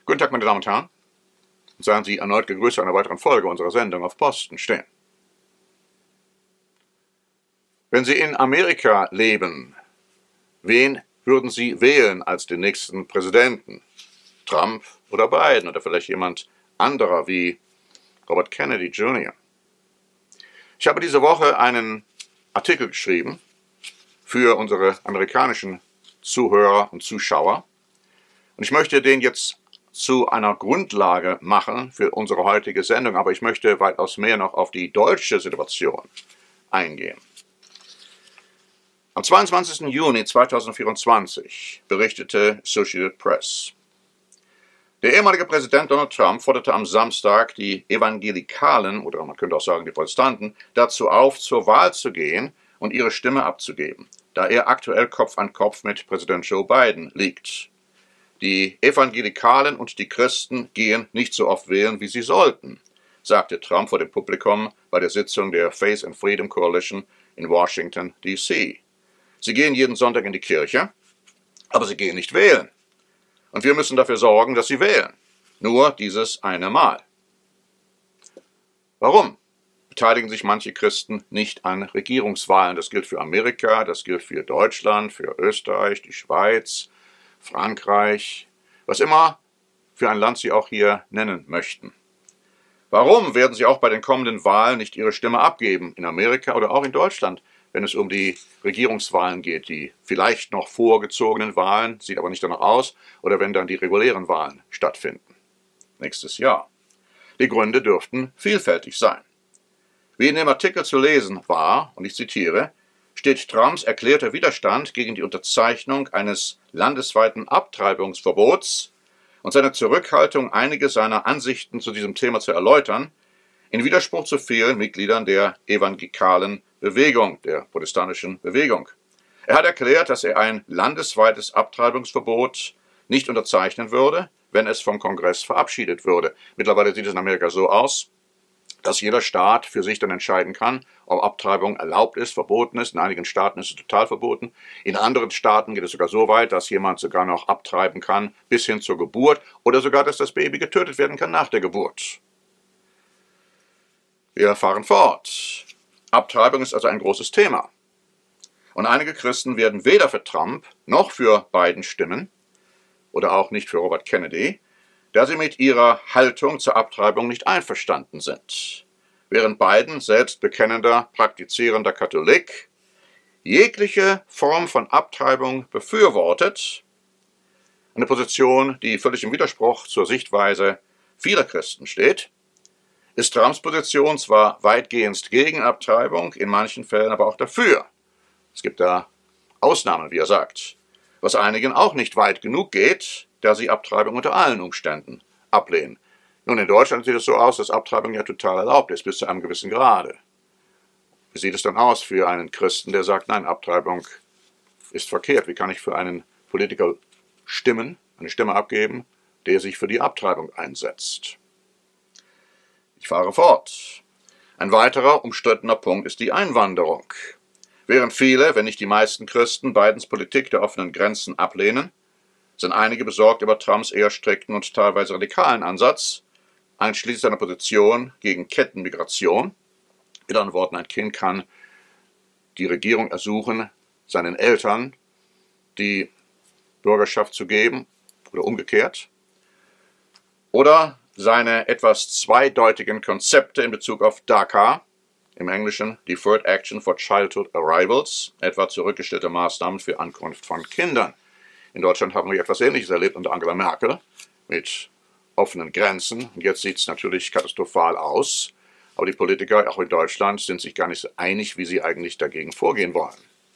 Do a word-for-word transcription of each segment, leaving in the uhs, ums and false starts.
Guten Tag, meine Damen und Herren. Seien Sie erneut gegrüßt zu einer weiteren Folge unserer Sendung Auf Posten stehen. Wenn Sie in Amerika leben, wen würden Sie wählen als den nächsten Präsidenten? Trump oder Biden oder vielleicht jemand anderer wie Robert Kennedy Junior? Ich habe diese Woche einen Artikel geschrieben für unsere amerikanischen Zuhörer und Zuschauer und ich möchte den jetzt zu einer Grundlage machen für unsere heutige Sendung, aber ich möchte weitaus mehr noch auf die deutsche Situation eingehen. Am zweiundzwanzigsten Juni zweitausendvierundzwanzig berichtete Associated Press: Der ehemalige Präsident Donald Trump forderte am Samstag die Evangelikalen, oder man könnte auch sagen die Protestanten, dazu auf, zur Wahl zu gehen und ihre Stimme abzugeben, da er aktuell Kopf an Kopf mit Präsident Joe Biden liegt. Die Evangelikalen und die Christen gehen nicht so oft wählen, wie sie sollten, sagte Trump vor dem Publikum bei der Sitzung der Faith and Freedom Coalition in Washington, D C Sie gehen jeden Sonntag in die Kirche, aber sie gehen nicht wählen. Und wir müssen dafür sorgen, dass sie wählen. Nur dieses eine Mal. Warum beteiligen sich manche Christen nicht an Regierungswahlen? Das gilt für Amerika, das gilt für Deutschland, für Österreich, die Schweiz, Frankreich, was immer für ein Land sie auch hier nennen möchten. Warum werden sie auch bei den kommenden Wahlen nicht ihre Stimme abgeben, in Amerika oder auch in Deutschland, wenn es um die Regierungswahlen geht, die vielleicht noch vorgezogenen Wahlen, sieht aber nicht danach aus, oder wenn dann die regulären Wahlen stattfinden, nächstes Jahr? Die Gründe dürften vielfältig sein. Wie in dem Artikel zu lesen war, und ich zitiere, steht Trumps erklärter Widerstand gegen die Unterzeichnung eines landesweiten Abtreibungsverbots und seine Zurückhaltung, einige seiner Ansichten zu diesem Thema zu erläutern, in Widerspruch zu vielen Mitgliedern der evangelikalen Bewegung, der protestantischen Bewegung. Er hat erklärt, dass er ein landesweites Abtreibungsverbot nicht unterzeichnen würde, wenn es vom Kongress verabschiedet würde. Mittlerweile sieht es in Amerika so aus, dass jeder Staat für sich dann entscheiden kann, ob Abtreibung erlaubt ist, verboten ist. In einigen Staaten ist es total verboten. In anderen Staaten geht es sogar so weit, dass jemand sogar noch abtreiben kann bis hin zur Geburt oder sogar, dass das Baby getötet werden kann nach der Geburt. Wir fahren fort. Abtreibung ist also ein großes Thema. Und einige Christen werden weder für Trump noch für Biden stimmen oder auch nicht für Robert Kennedy, da sie mit ihrer Haltung zur Abtreibung nicht einverstanden sind. Während Biden, selbst bekennender, praktizierender Katholik, jegliche Form von Abtreibung befürwortet, eine Position, die völlig im Widerspruch zur Sichtweise vieler Christen steht, ist Trumps Position zwar weitgehend gegen Abtreibung, in manchen Fällen aber auch dafür. Es gibt da Ausnahmen, wie er sagt, was einigen auch nicht weit genug geht, da sie Abtreibung unter allen Umständen ablehnen. Nun, in Deutschland sieht es so aus, dass Abtreibung ja total erlaubt ist, bis zu einem gewissen Grade. Wie sieht es dann aus für einen Christen, der sagt, nein, Abtreibung ist verkehrt? Wie kann ich für einen Politiker stimmen, eine Stimme abgeben, der sich für die Abtreibung einsetzt? Ich fahre fort. Ein weiterer umstrittener Punkt ist die Einwanderung. Während viele, wenn nicht die meisten Christen, Bidens Politik der offenen Grenzen ablehnen, sind einige besorgt über Trumps eher strikten und teilweise radikalen Ansatz, einschließlich seiner Position gegen Kettenmigration. Mit anderen Worten, ein Kind kann die Regierung ersuchen, seinen Eltern die Bürgerschaft zu geben oder umgekehrt. Oder seine etwas zweideutigen Konzepte in Bezug auf DACA, im Englischen Deferred Action for Childhood Arrivals, etwa zurückgestellte Maßnahmen für Ankunft von Kindern. In Deutschland haben wir etwas Ähnliches erlebt unter Angela Merkel mit offenen Grenzen. Und jetzt sieht es natürlich katastrophal aus, aber die Politiker, auch in Deutschland, sind sich gar nicht so einig, wie sie eigentlich dagegen vorgehen wollen.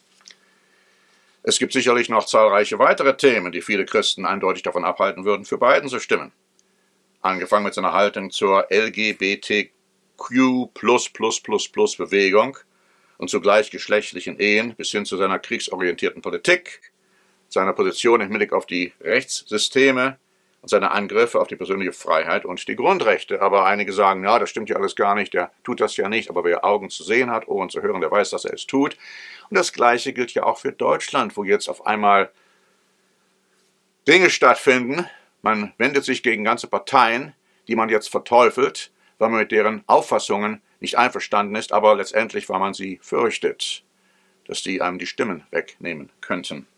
Es gibt sicherlich noch zahlreiche weitere Themen, die viele Christen eindeutig davon abhalten würden, für Biden zu stimmen. Angefangen mit seiner Haltung zur L G B T Q plus plus plus plus Bewegung und zu gleichgeschlechtlichen Ehen bis hin zu seiner kriegsorientierten Politik, seiner Position im Hinblick auf die Rechtssysteme und seine Angriffe auf die persönliche Freiheit und die Grundrechte. Aber einige sagen, ja, das stimmt ja alles gar nicht, der tut das ja nicht, aber wer Augen zu sehen hat, Ohren zu hören, der weiß, dass er es tut. Und das Gleiche gilt ja auch für Deutschland, wo jetzt auf einmal Dinge stattfinden, Man wendet sich gegen ganze Parteien, die man jetzt verteufelt, weil man mit deren Auffassungen nicht einverstanden ist, aber letztendlich, weil man sie fürchtet, dass die einem die Stimmen wegnehmen könnten.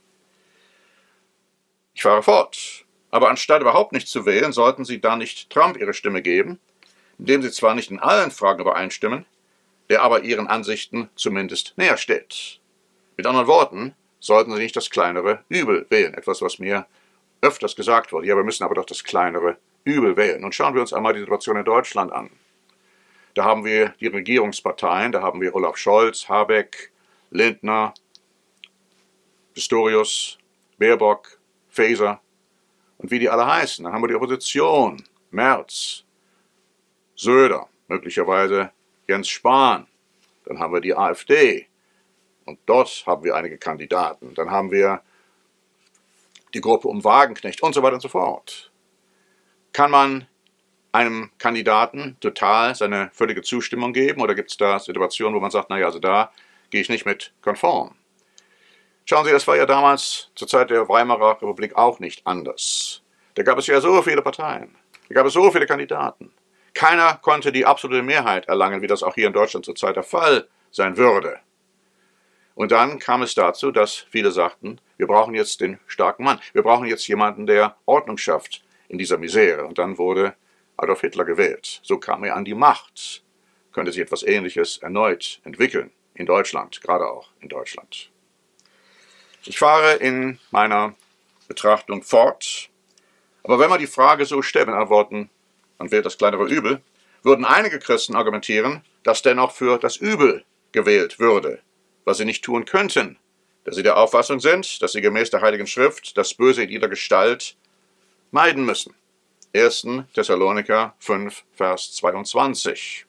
Ich fahre fort. Aber anstatt überhaupt nicht zu wählen, sollten Sie da nicht Trump Ihre Stimme geben, indem Sie zwar nicht in allen Fragen übereinstimmen, der aber Ihren Ansichten zumindest näher steht. Mit anderen Worten, sollten Sie nicht das kleinere Übel wählen. Etwas, was mir öfters gesagt wurde. Ja, wir müssen aber doch das kleinere Übel wählen. Nun schauen wir uns einmal die Situation in Deutschland an. Da haben wir die Regierungsparteien, da haben wir Olaf Scholz, Habeck, Lindner, Pistorius, Baerbock, Faeser und wie die alle heißen. Dann haben wir die Opposition, Merz, Söder, möglicherweise Jens Spahn. Dann haben wir die AfD und dort haben wir einige Kandidaten. Dann haben wir die Gruppe um Wagenknecht und so weiter und so fort. Kann man einem Kandidaten total seine völlige Zustimmung geben oder gibt es da Situationen, wo man sagt, naja, also da gehe ich nicht mit konform? Schauen Sie, das war ja damals zur Zeit der Weimarer Republik auch nicht anders. Da gab es ja so viele Parteien, da gab es so viele Kandidaten. Keiner konnte die absolute Mehrheit erlangen, wie das auch hier in Deutschland zurzeit der Fall sein würde. Und dann kam es dazu, dass viele sagten, wir brauchen jetzt den starken Mann, wir brauchen jetzt jemanden, der Ordnung schafft in dieser Misere. Und dann wurde Adolf Hitler gewählt. So kam er an die Macht. Könnte sich etwas Ähnliches erneut entwickeln, in Deutschland, gerade auch in Deutschland. Ich fahre in meiner Betrachtung fort, aber wenn man die Frage so stellt, mit Antworten, man wählt das kleinere Übel, würden einige Christen argumentieren, dass dennoch für das Übel gewählt würde, was sie nicht tun könnten, da sie der Auffassung sind, dass sie gemäß der Heiligen Schrift das Böse in jeder Gestalt meiden müssen. erster Thessaloniker fünf, Vers zweiundzwanzig.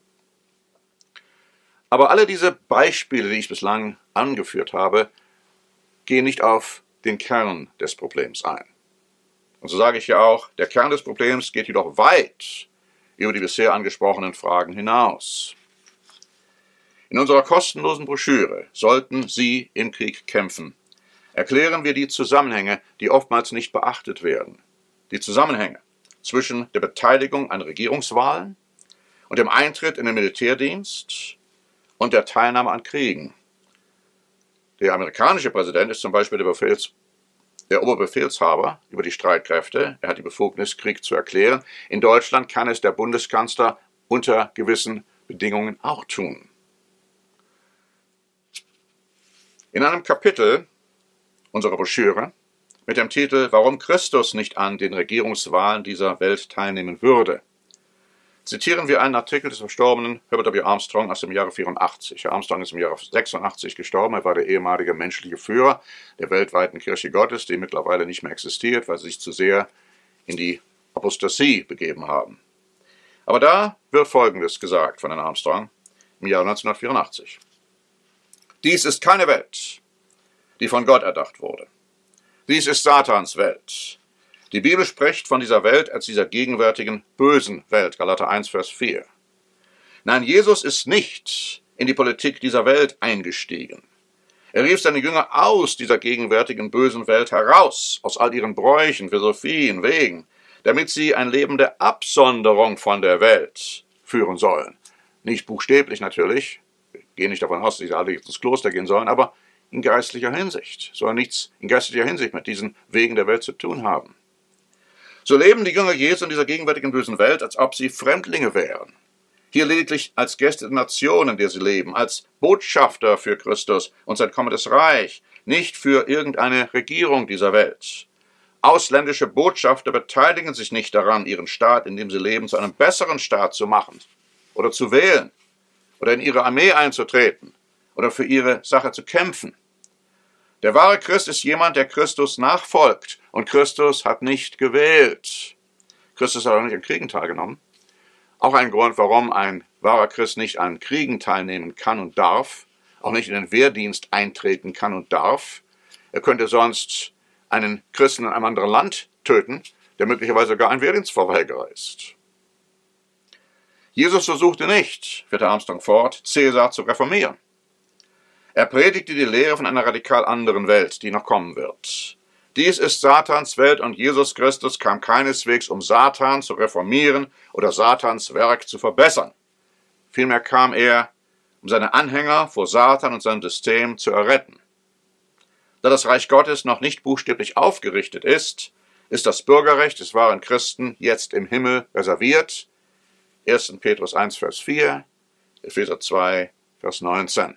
Aber alle diese Beispiele, die ich bislang angeführt habe, gehen nicht auf den Kern des Problems ein. Und so sage ich ja auch, der Kern des Problems geht jedoch weit über die bisher angesprochenen Fragen hinaus. In unserer kostenlosen Broschüre Sollten Sie im Krieg kämpfen, erklären wir die Zusammenhänge, die oftmals nicht beachtet werden. Die Zusammenhänge zwischen der Beteiligung an Regierungswahlen und dem Eintritt in den Militärdienst und der Teilnahme an Kriegen. Der amerikanische Präsident ist zum Beispiel der, Befehls, der Oberbefehlshaber über die Streitkräfte. Er hat die Befugnis, Krieg zu erklären. In Deutschland kann es der Bundeskanzler unter gewissen Bedingungen auch tun. In einem Kapitel unserer Broschüre mit dem Titel »Warum Christus nicht an den Regierungswahlen dieser Welt teilnehmen würde«, zitieren wir einen Artikel des verstorbenen Herbert W. Armstrong aus dem Jahre vierundachtzig. Herr Armstrong ist im Jahre sechsundachtzig gestorben. Er war der ehemalige menschliche Führer der weltweiten Kirche Gottes, die mittlerweile nicht mehr existiert, weil sie sich zu sehr in die Apostasie begeben haben. Aber da wird Folgendes gesagt von Herrn Armstrong im Jahre neunzehnhundertvierundachtzig. Dies ist keine Welt, die von Gott erdacht wurde. Dies ist Satans Welt. Die Bibel spricht von dieser Welt als dieser gegenwärtigen bösen Welt, Galater eins, Vers vier. Nein, Jesus ist nicht in die Politik dieser Welt eingestiegen. Er rief seine Jünger aus dieser gegenwärtigen bösen Welt heraus, aus all ihren Bräuchen, Philosophien, Wegen, damit sie ein Leben der Absonderung von der Welt führen sollen. Nicht buchstäblich natürlich, wir gehen nicht davon aus, dass sie alle jetzt ins Kloster gehen sollen, aber in geistlicher Hinsicht, sollen nichts in geistlicher Hinsicht mit diesen Wegen der Welt zu tun haben. So leben die Jünger Jesu in dieser gegenwärtigen bösen Welt, als ob sie Fremdlinge wären. Hier lediglich als Gäste der Nation, in der sie leben, als Botschafter für Christus und sein kommendes Reich, nicht für irgendeine Regierung dieser Welt. Ausländische Botschafter beteiligen sich nicht daran, ihren Staat, in dem sie leben, zu einem besseren Staat zu machen oder zu wählen oder in ihre Armee einzutreten oder für ihre Sache zu kämpfen. Der wahre Christ ist jemand, der Christus nachfolgt. Und Christus hat nicht gewählt. Christus hat auch nicht an Kriegen teilgenommen. Auch ein Grund, warum ein wahrer Christ nicht an Kriegen teilnehmen kann und darf, auch nicht in den Wehrdienst eintreten kann und darf. Er könnte sonst einen Christen in einem anderen Land töten, der möglicherweise sogar ein Wehrdienstverweigerer ist. Jesus versuchte nicht, fährt Armstrong fort, Cäsar zu reformieren. Er predigte die Lehre von einer radikal anderen Welt, die noch kommen wird. Dies ist Satans Welt und Jesus Christus kam keineswegs, um Satan zu reformieren oder Satans Werk zu verbessern. Vielmehr kam er, um seine Anhänger vor Satan und seinem System zu erretten. Da das Reich Gottes noch nicht buchstäblich aufgerichtet ist, ist das Bürgerrecht des wahren Christen jetzt im Himmel reserviert. erster Petrus eins, Vers vier, Epheser zwei, Vers neunzehn.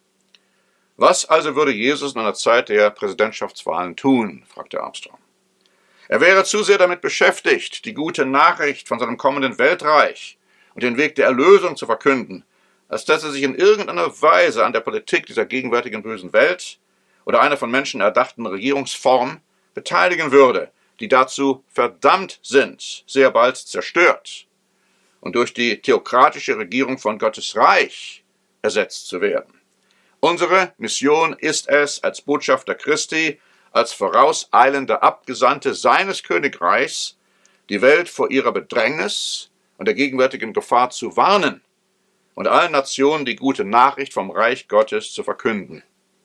Was also würde Jesus in einer Zeit der Präsidentschaftswahlen tun, fragte Armstrong. Er wäre zu sehr damit beschäftigt, die gute Nachricht von seinem kommenden Weltreich und den Weg der Erlösung zu verkünden, als dass er sich in irgendeiner Weise an der Politik dieser gegenwärtigen bösen Welt oder einer von Menschen erdachten Regierungsform beteiligen würde, die dazu verdammt sind, sehr bald zerstört und durch die theokratische Regierung von Gottes Reich ersetzt zu werden. Unsere Mission ist es, als Botschafter Christi, als vorauseilende Abgesandte seines Königreichs, die Welt vor ihrer Bedrängnis und der gegenwärtigen Gefahr zu warnen und allen Nationen die gute Nachricht vom Reich Gottes zu verkünden.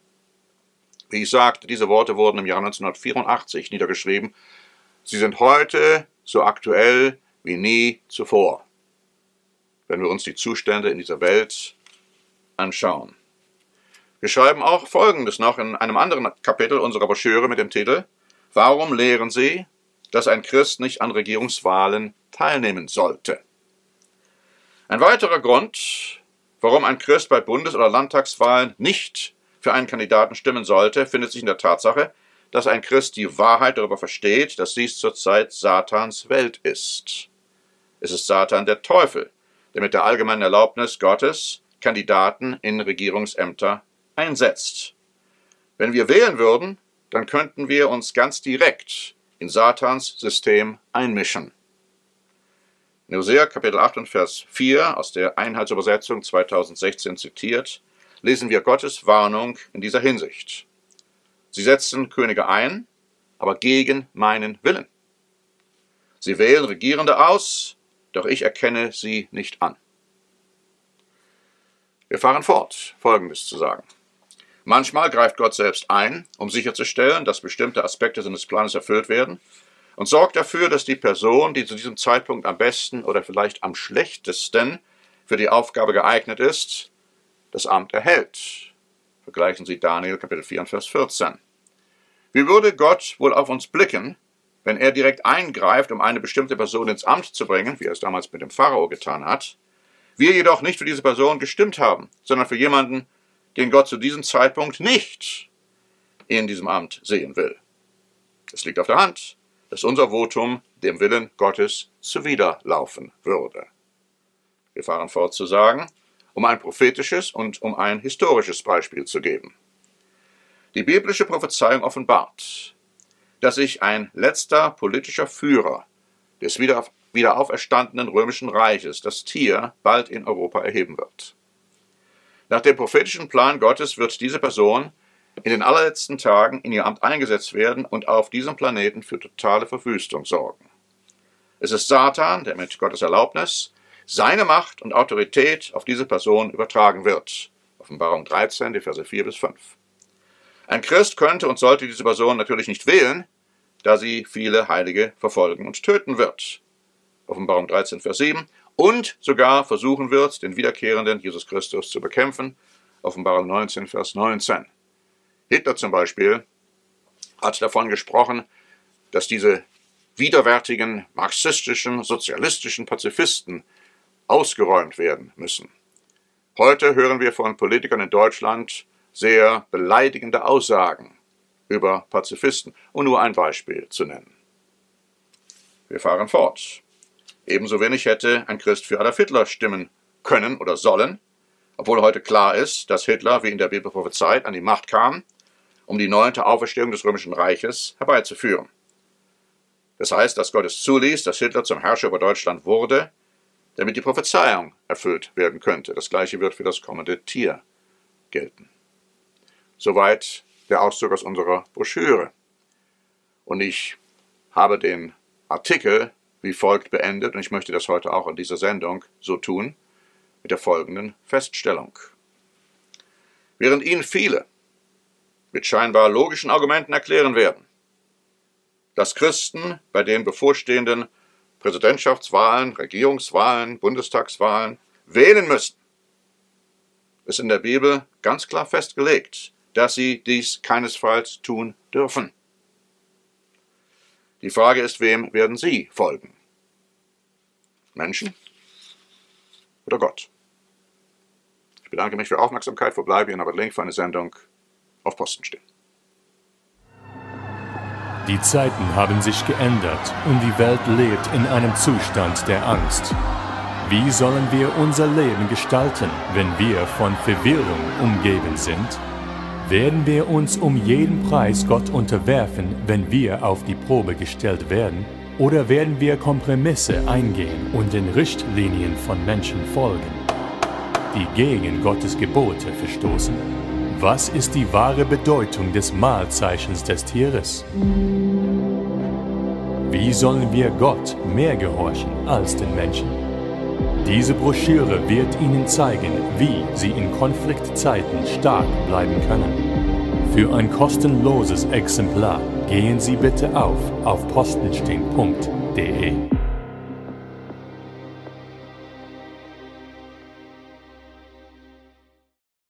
Wie ich sagte, diese Worte wurden im Jahr neunzehnhundertvierundachtzig niedergeschrieben. Sie sind heute so aktuell wie nie zuvor, wenn wir uns die Zustände in dieser Welt anschauen. Wir schreiben auch Folgendes noch in einem anderen Kapitel unserer Broschüre mit dem Titel Warum lehren Sie, dass ein Christ nicht an Regierungswahlen teilnehmen sollte? Ein weiterer Grund, warum ein Christ bei Bundes- oder Landtagswahlen nicht für einen Kandidaten stimmen sollte, findet sich in der Tatsache, dass ein Christ die Wahrheit darüber versteht, dass dies zurzeit Satans Welt ist. Es ist Satan der Teufel, der mit der allgemeinen Erlaubnis Gottes Kandidaten in Regierungsämter einsetzt. Wenn wir wählen würden, dann könnten wir uns ganz direkt in Satans System einmischen. In Hosea Kapitel acht und Vers vier aus der Einheitsübersetzung zweitausendsechzehn zitiert, lesen wir Gottes Warnung in dieser Hinsicht. Sie setzen Könige ein, aber gegen meinen Willen. Sie wählen Regierende aus, doch ich erkenne sie nicht an. Wir fahren fort, Folgendes zu sagen. Manchmal greift Gott selbst ein, um sicherzustellen, dass bestimmte Aspekte seines Planes erfüllt werden und sorgt dafür, dass die Person, die zu diesem Zeitpunkt am besten oder vielleicht am schlechtesten für die Aufgabe geeignet ist, das Amt erhält. Vergleichen Sie Daniel Kapitel vier, Vers vierzehn. Wie würde Gott wohl auf uns blicken, wenn er direkt eingreift, um eine bestimmte Person ins Amt zu bringen, wie er es damals mit dem Pharao getan hat, wir jedoch nicht für diese Person gestimmt haben, sondern für jemanden, den Gott zu diesem Zeitpunkt nicht in diesem Amt sehen will? Es liegt auf der Hand, dass unser Votum dem Willen Gottes zuwiderlaufen würde. Wir fahren fort zu sagen, um ein prophetisches und um ein historisches Beispiel zu geben. Die biblische Prophezeiung offenbart, dass sich ein letzter politischer Führer des wieder, wieder auferstandenen römischen Reiches, das Tier, bald in Europa erheben wird. Nach dem prophetischen Plan Gottes wird diese Person in den allerletzten Tagen in ihr Amt eingesetzt werden und auf diesem Planeten für totale Verwüstung sorgen. Es ist Satan, der mit Gottes Erlaubnis seine Macht und Autorität auf diese Person übertragen wird. Offenbarung dreizehn, die Verse vier bis fünf. Ein Christ könnte und sollte diese Person natürlich nicht wählen, da sie viele Heilige verfolgen und töten wird. Offenbarung dreizehn, Vers sieben. Und sogar versuchen wird, den wiederkehrenden Jesus Christus zu bekämpfen. Offenbarung neunzehn, Vers neunzehn. Hitler zum Beispiel hat davon gesprochen, dass diese widerwärtigen, marxistischen, sozialistischen Pazifisten ausgeräumt werden müssen. Heute hören wir von Politikern in Deutschland sehr beleidigende Aussagen über Pazifisten, um nur ein Beispiel zu nennen. Wir fahren fort. Ebenso wenig hätte ein Christ für Adolf Hitler stimmen können oder sollen, obwohl heute klar ist, dass Hitler, wie in der Bibel prophezeit, an die Macht kam, um die neunte Auferstehung des Römischen Reiches herbeizuführen. Das heißt, dass Gott es zuließ, dass Hitler zum Herrscher über Deutschland wurde, damit die Prophezeiung erfüllt werden könnte. Das Gleiche wird für das kommende Tier gelten. Soweit der Auszug aus unserer Broschüre. Und ich habe den Artikel wie folgt beendet, und ich möchte das heute auch in dieser Sendung so tun, mit der folgenden Feststellung. Während Ihnen viele mit scheinbar logischen Argumenten erklären werden, dass Christen bei den bevorstehenden Präsidentschaftswahlen, Regierungswahlen, Bundestagswahlen wählen müssen, ist in der Bibel ganz klar festgelegt, dass sie dies keinesfalls tun dürfen. Die Frage ist, wem werden Sie folgen? Menschen oder Gott? Ich bedanke mich für Ihre Aufmerksamkeit, verbleibe Ihnen aber Link für eine Sendung auf Posten stehen. Die Zeiten haben sich geändert und die Welt lebt in einem Zustand der Angst. Wie sollen wir unser Leben gestalten, wenn wir von Verwirrung umgeben sind? Werden wir uns um jeden Preis Gott unterwerfen, wenn wir auf die Probe gestellt werden? Oder werden wir Kompromisse eingehen und den Richtlinien von Menschen folgen, die gegen Gottes Gebote verstoßen? Was ist die wahre Bedeutung des Mahlzeichens des Tieres? Wie sollen wir Gott mehr gehorchen als den Menschen? Diese Broschüre wird Ihnen zeigen, wie Sie in Konfliktzeiten stark bleiben können. Für ein kostenloses Exemplar gehen Sie bitte auf auf postenstehen punkt de.